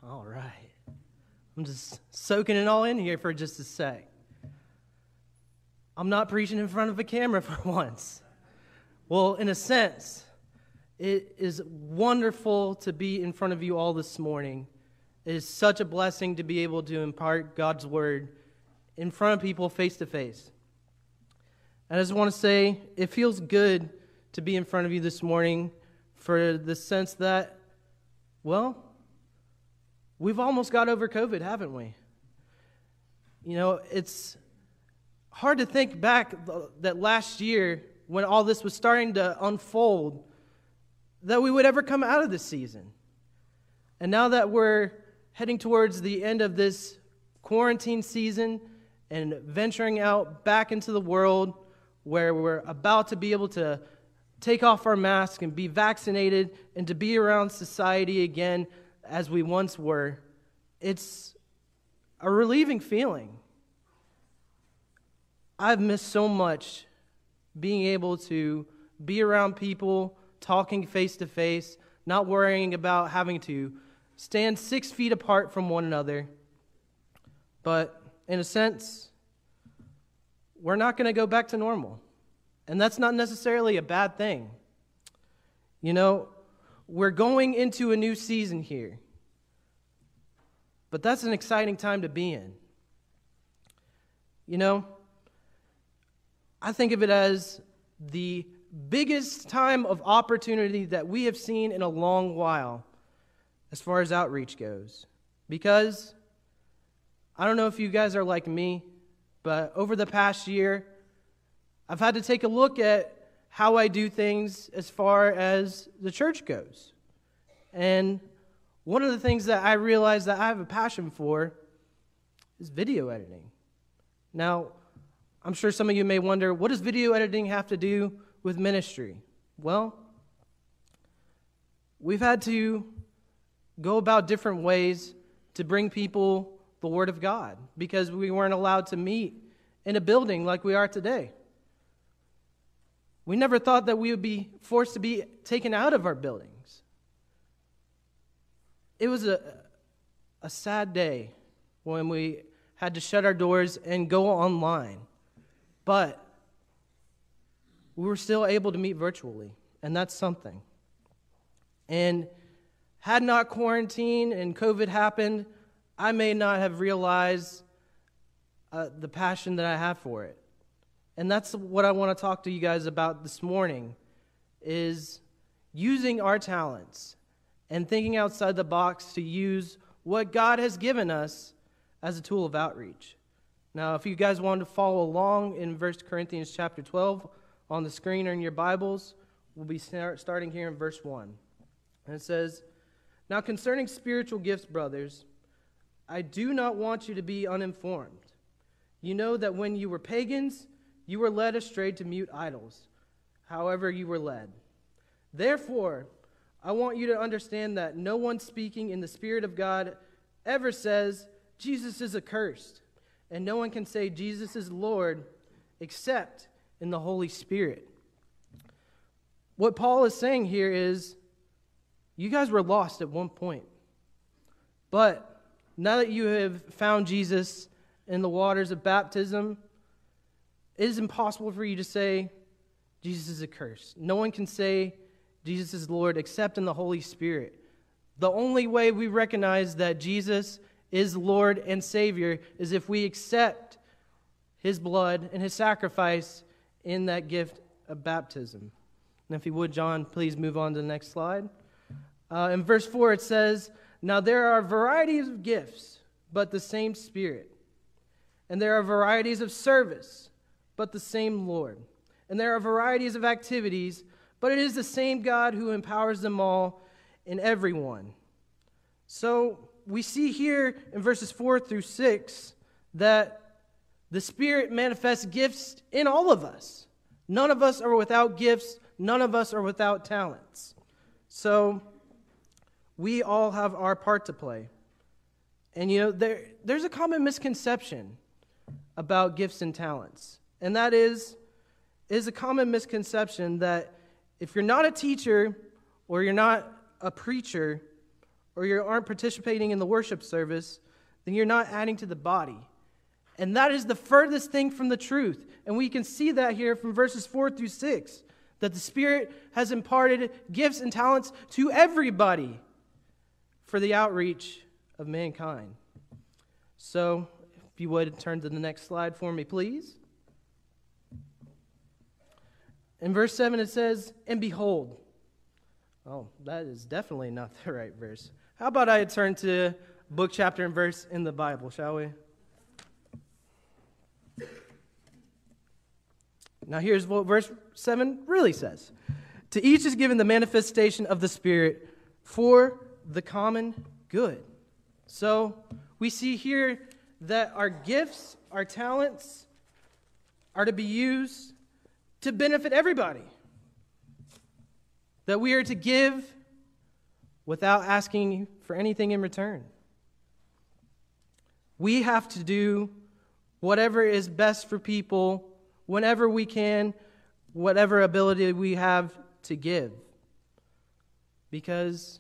All right. I'm just soaking it all in here for just a sec. I'm not preaching in front of a camera for once. Well, in a sense, it is wonderful to be in front of you all this morning. It is such a blessing to be able to impart God's word in front of people face to face. I just want to say it feels good to be in front of you this morning for the sense that, well, we've almost got over COVID, haven't we? You know, it's hard to think back that last year when all this was starting to unfold that we would ever come out of this season. And now that we're heading towards the end of this quarantine season and venturing out back into the world where we're about to be able to take off our mask and be vaccinated and to be around society again as we once were, it's a relieving feeling. I've missed so much being able to be around people, talking face to face, not worrying about having to stand 6 feet apart from one another. But in a sense, we're not going to go back to normal. And that's not necessarily a bad thing. You know, we're going into a new season here. But that's an exciting time to be in. You know, I think of it as the biggest time of opportunity that we have seen in a long while as far as outreach goes. Because I don't know if you guys are like me, but over the past year, I've had to take a look at how I do things as far as the church goes. And one of the things that I realized that I have a passion for is video editing. Now, I'm sure some of you may wonder, what does video editing have to do with ministry? Well, we've had to go about different ways to bring people the Word of God because we weren't allowed to meet in a building like we are today. We never thought that we would be forced to be taken out of our buildings. It was a sad day when we had to shut our doors and go online. But we were still able to meet virtually, and that's something. And had not quarantine and COVID happened, I may not have realized the passion that I have for it. And that's what I want to talk to you guys about this morning, is using our talents and thinking outside the box to use what God has given us as a tool of outreach. Now, if you guys want to follow along in 1 Corinthians chapter 12 on the screen or in your Bibles, we'll be starting here in verse 1. And it says, "Now concerning spiritual gifts, brothers, I do not want you to be uninformed. You know that when you were pagans, you were led astray to mute idols, however you were led. Therefore, I want you to understand that no one speaking in the Spirit of God ever says, 'Jesus is accursed,' and no one can say, 'Jesus is Lord,' except in the Holy Spirit." What Paul is saying here is, you guys were lost at one point. But now that you have found Jesus in the waters of baptism, it is impossible for you to say, Jesus is accursed. No one can say, Jesus is Lord, except in the Holy Spirit. The only way we recognize that Jesus is Lord and Savior is if we accept His blood and His sacrifice in that gift of baptism. And if you would, John, please move on to the next slide. In verse 4, it says, "Now there are varieties of gifts, but the same Spirit. And there are varieties of service, but the same Lord. And there are varieties of activities, but it is the same God who empowers them all in everyone." So we see here in verses 4 through 6 that the Spirit manifests gifts in all of us. None of us are without gifts. None of us are without talents. So we all have our part to play. And you know, there's a common misconception about gifts and talents. And that is a common misconception that if you're not a teacher or you're not a preacher or you aren't participating in the worship service, then you're not adding to the body. And that is the furthest thing from the truth. And we can see that here from verses 4 through 6, that the Spirit has imparted gifts and talents to everybody for the outreach of mankind. So, if you would turn to the next slide for me, please. In verse 7 it says, "And behold." Oh, that is definitely not the right verse. How about I turn to book, chapter, and verse in the Bible, shall we? Now here's what verse 7 really says. "To each is given the manifestation of the Spirit for the common good." So we see here that our gifts, our talents, are to be used to benefit everybody. That we are to give without asking for anything in return. We have to do whatever is best for people whenever we can, whatever ability we have to give. Because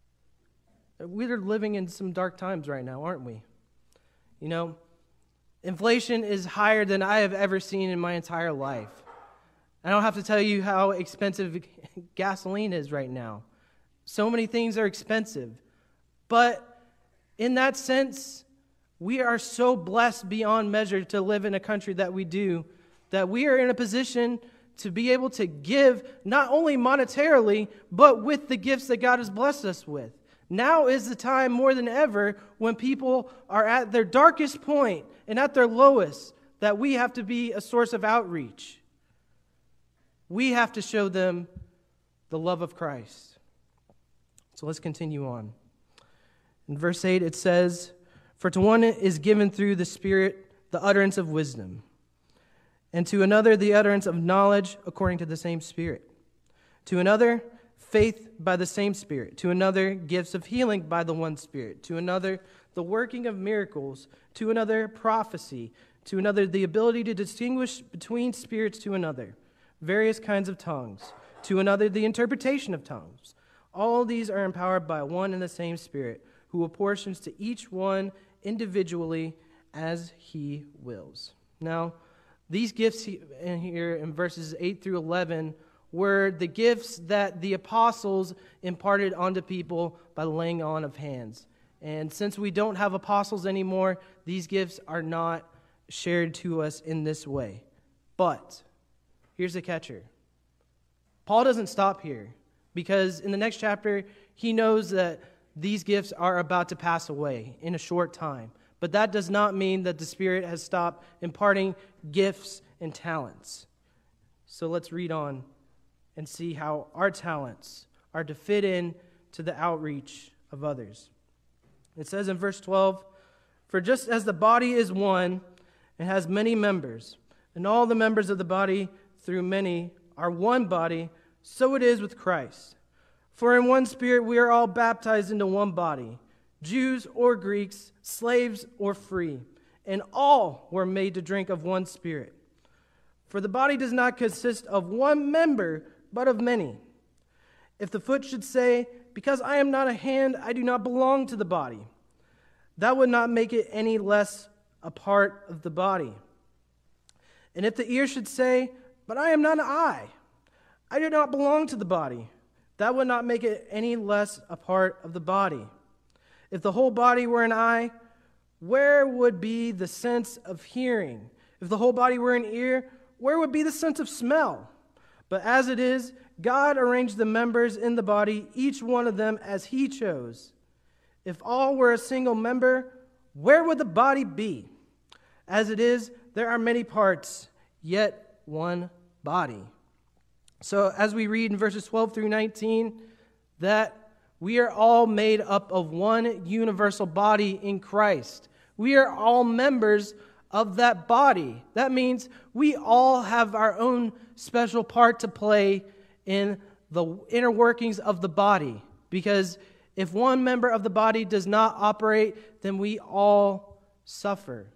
we're living in some dark times right now, aren't we? You know, inflation is higher than I have ever seen in my entire life. I don't have to tell you how expensive gasoline is right now. So many things are expensive. But in that sense, we are so blessed beyond measure to live in a country that we do, that we are in a position to be able to give not only monetarily, but with the gifts that God has blessed us with. Now is the time more than ever when people are at their darkest point and at their lowest that we have to be a source of outreach. We have to show them the love of Christ. So let's continue on. In verse 8 it says, "For to one is given through the Spirit the utterance of wisdom, and to another the utterance of knowledge according to the same Spirit. To another faith by the same Spirit. To another gifts of healing by the one Spirit. To another the working of miracles. To another prophecy. To another the ability to distinguish between spirits. To another various kinds of tongues. To another the interpretation of tongues. All these are empowered by one and the same Spirit, who apportions to each one individually as he wills." Now, these gifts here in verses 8 through 11 were the gifts that the apostles imparted onto people by the laying on of hands. And since we don't have apostles anymore, these gifts are not shared to us in this way. But here's the catcher. Paul doesn't stop here, because in the next chapter, he knows that these gifts are about to pass away in a short time. But that does not mean that the Spirit has stopped imparting gifts and talents. So let's read on and see how our talents are to fit in to the outreach of others. It says in verse 12, "For just as the body is one and has many members, and all the members of the body through many are one body, so it is with Christ. For in one Spirit we are all baptized into one body, Jews or Greeks, slaves or free, and all were made to drink of one Spirit. For the body does not consist of one member, but of many. If the foot should say, 'Because I am not a hand, I do not belong to the body,' that would not make it any less a part of the body. And if the ear should say, 'But I am not an eye, I do not belong to the body,' that would not make it any less a part of the body. If the whole body were an eye, where would be the sense of hearing? If the whole body were an ear, where would be the sense of smell? But as it is, God arranged the members in the body, each one of them as he chose. If all were a single member, where would the body be? As it is, there are many parts, yet one body." So as we read in verses 12 through 19, that we are all made up of one universal body in Christ. We are all members of that body. That means we all have our own special part to play in the inner workings of the body. Because if one member of the body does not operate, then we all suffer.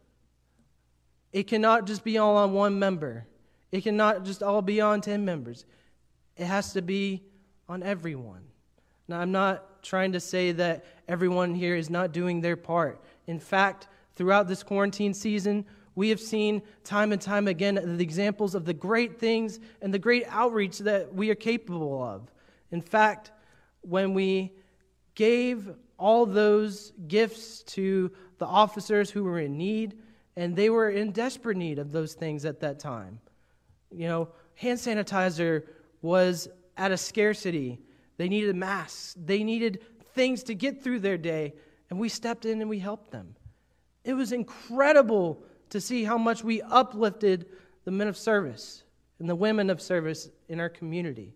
It cannot just be all on one member. It cannot just all be on 10 members. It has to be on everyone. Now, I'm not not trying to say that everyone here is not doing their part. In fact, throughout this quarantine season, we have seen time and time again the examples of the great things and the great outreach that we are capable of. In fact, when we gave all those gifts to the officers who were in need, and they were in desperate need of those things at that time. Hand sanitizer was at a scarcity. They needed masks. They needed things to get through their day, and we stepped in and we helped them. It was incredible to see how much we uplifted the men of service and the women of service in our community.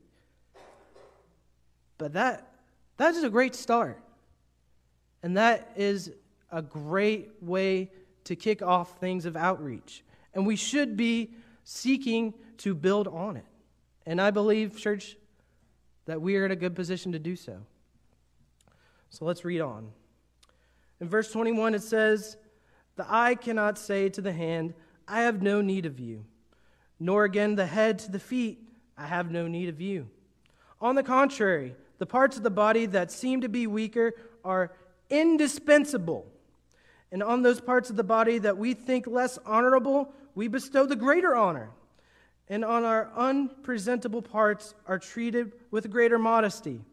But that is a great start. And that is a great way to kick off things of outreach. And we should be seeking to build on it. And I believe, church, that we are in a good position to do so. So let's read on. In verse 21 it says, "The eye cannot say to the hand, 'I have no need of you,' nor again the head to the feet, 'I have no need of you.' On the contrary, the parts of the body that seem to be weaker are indispensable. And on those parts of the body that we think less honorable, we bestow the greater honor. And on our unpresentable parts are treated with greater modesty,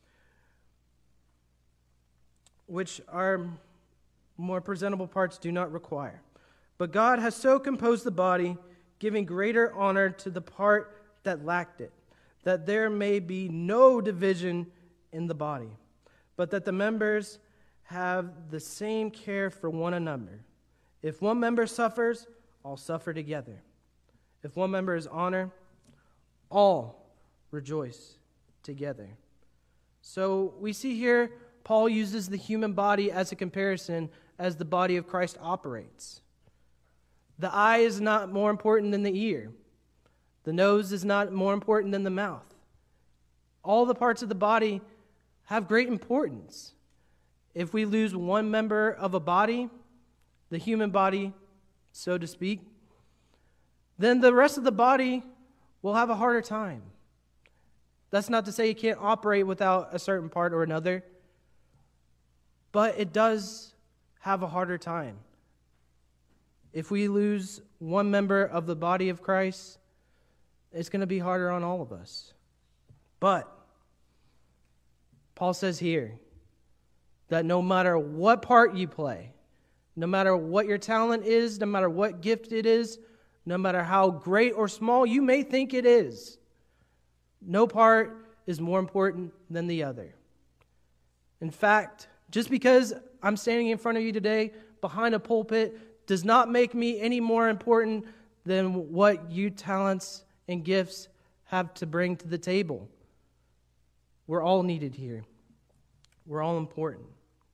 which our more presentable parts do not require. But God has so composed the body, giving greater honor to the part that lacked it, that there may be no division in the body, but that the members have the same care for one another. If one member suffers, all suffer together. If one member is honored, all rejoice together." So we see here Paul uses the human body as a comparison as the body of Christ operates. The eye is not more important than the ear. The nose is not more important than the mouth. All the parts of the body have great importance. If we lose one member of a body, the human body, so to speak, then the rest of the body will have a harder time. That's not to say you can't operate without a certain part or another, but it does have a harder time. If we lose one member of the body of Christ, it's going to be harder on all of us. But Paul says here that no matter what part you play, no matter what your talent is, no matter what gift it is, no matter how great or small you may think it is, no part is more important than the other. In fact, just because I'm standing in front of you today behind a pulpit does not make me any more important than what you talents and gifts have to bring to the table. We're all needed here. We're all important.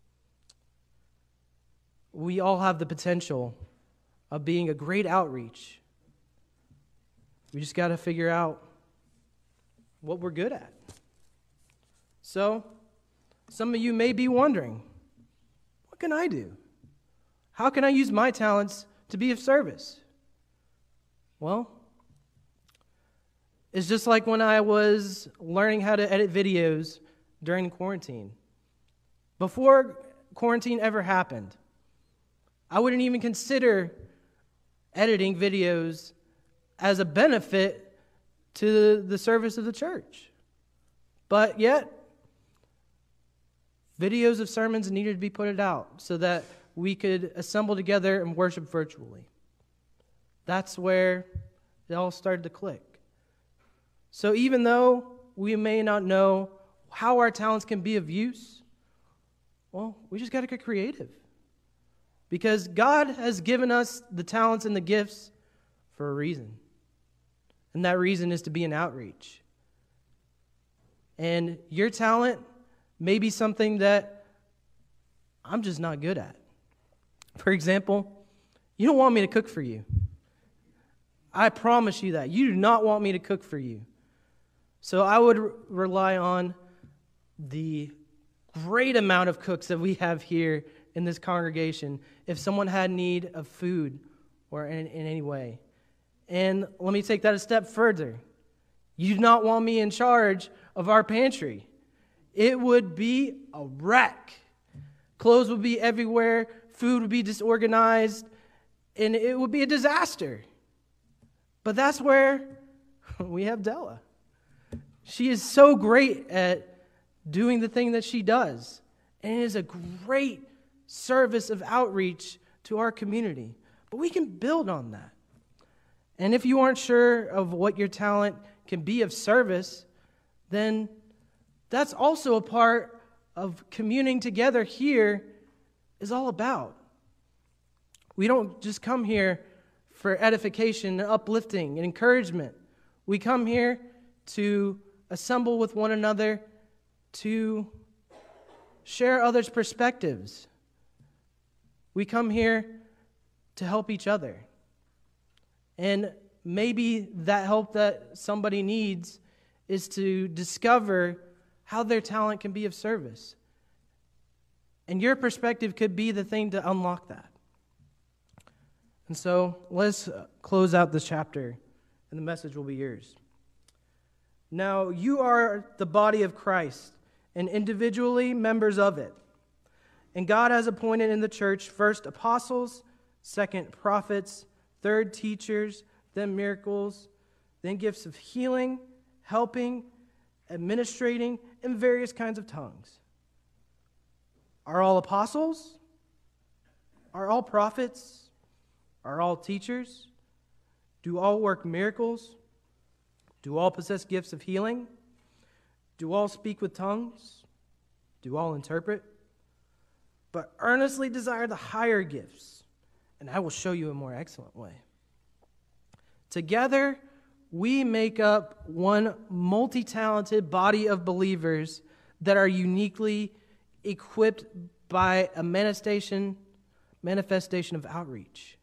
We all have the potential of being a great outreach. We just got to figure out what we're good at. So, some of you may be wondering, what can I do? How can I use my talents to be of service? Well, it's just like when I was learning how to edit videos during quarantine. Before quarantine ever happened, I wouldn't even consider editing videos as a benefit to the service of the church. But yet, videos of sermons needed to be put out so that we could assemble together and worship virtually. That's where it all started to click. So even though we may not know how our talents can be of use, well, we just got to get creative. Because God has given us the talents and the gifts for a reason. And that reason is to be an outreach. And your talent may be something that I'm just not good at. For example, you don't want me to cook for you. I promise you that. You do not want me to cook for you. So I would rely on the great amount of cooks that we have here in this congregation if someone had need of food or in any way. And let me take that a step further. You do not want me in charge of our pantry. it would be a wreck. Clothes would be everywhere, food would be disorganized, and it would be a disaster. But that's where we have Della. She is so great at doing the thing that she does. And it is a great service of outreach to our community. But we can build on that. And if you aren't sure of what your talent can be of service, then that's also a part of communing together here is all about. We don't just come here for edification and uplifting and encouragement. We come here to assemble with one another to share others' perspectives. We come here to help each other. And maybe that help that somebody needs is to discover how their talent can be of service. And your perspective could be the thing to unlock that. And so let's close out this chapter, and the message will be yours. Now, you are the body of Christ, and individually members of it. And God has appointed in the church first apostles, second prophets, third teachers, then miracles, then gifts of healing, helping, administrating, and various kinds of tongues. Are all apostles? Are all prophets? Are all teachers? Do all work miracles? Do all possess gifts of healing? Do all speak with tongues? Do all interpret? But earnestly desire the higher gifts, and I will show you a more excellent way. Together, we make up one multi-talented body of believers that are uniquely equipped by a manifestation of outreach.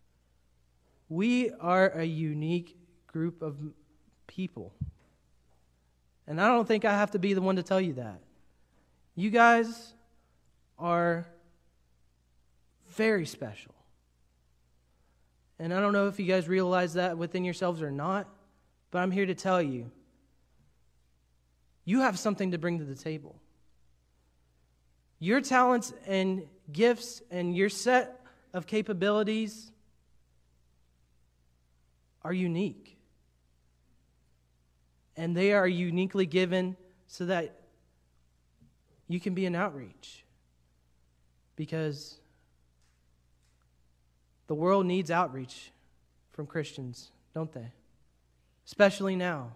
We are a unique group of people. And I don't think I have to be the one to tell you that. You guys are very special. And I don't know if you guys realize that within yourselves or not, but I'm here to tell you, you have something to bring to the table. Your talents and gifts and your set of capabilities are unique. And they are uniquely given so that you can be an outreach. Because the world needs outreach from Christians, don't they? Especially now,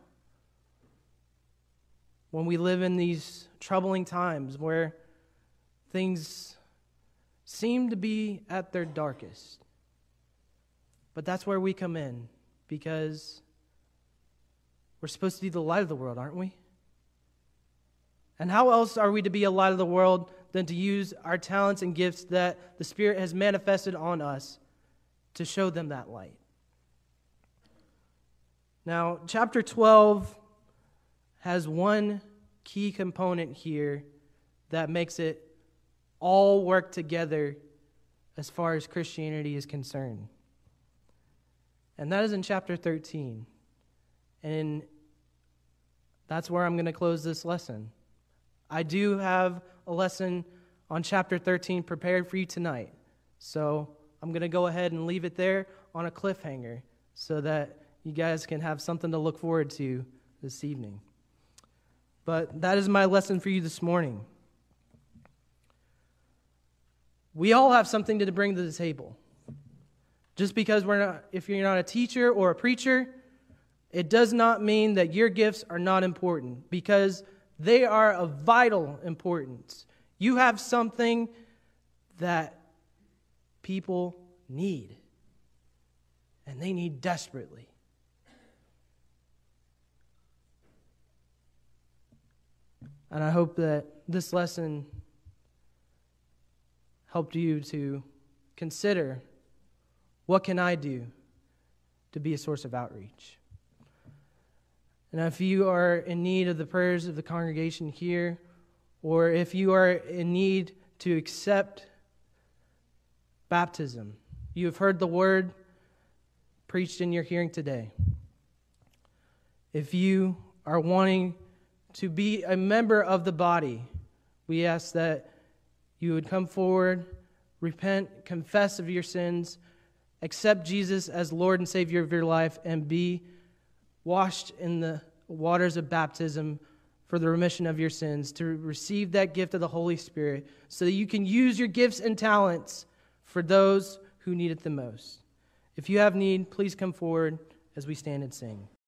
when we live in these troubling times where things seem to be at their darkest. But that's where we come in, because we're supposed to be the light of the world, aren't we? And how else are we to be a light of the world than to use our talents and gifts that the Spirit has manifested on us to show them that light? Now, chapter 12 has one key component here that makes it all work together as far as Christianity is concerned. And that is in chapter 13. And that's where I'm going to close this lesson. I do have a lesson on chapter 13 prepared for you tonight. So I'm going to go ahead and leave it there on a cliffhanger so that you guys can have something to look forward to this evening. But that is my lesson for you this morning. We all have something to bring to the table. Just because if you're not a teacher or a preacher, it does not mean that your gifts are not important, because they are of vital importance. You have something that people need, and they need desperately. And I hope that this lesson helped you to consider, what can I do to be a source of outreach? And if you are in need of the prayers of the congregation here, or if you are in need to accept baptism, you have heard the word preached in your hearing today. If you are wanting to be a member of the body, we ask that you would come forward, repent, confess of your sins, accept Jesus as Lord and Savior of your life, and be washed in the waters of baptism for the remission of your sins, to receive that gift of the Holy Spirit so that you can use your gifts and talents for those who need it the most. If you have need, please come forward as we stand and sing.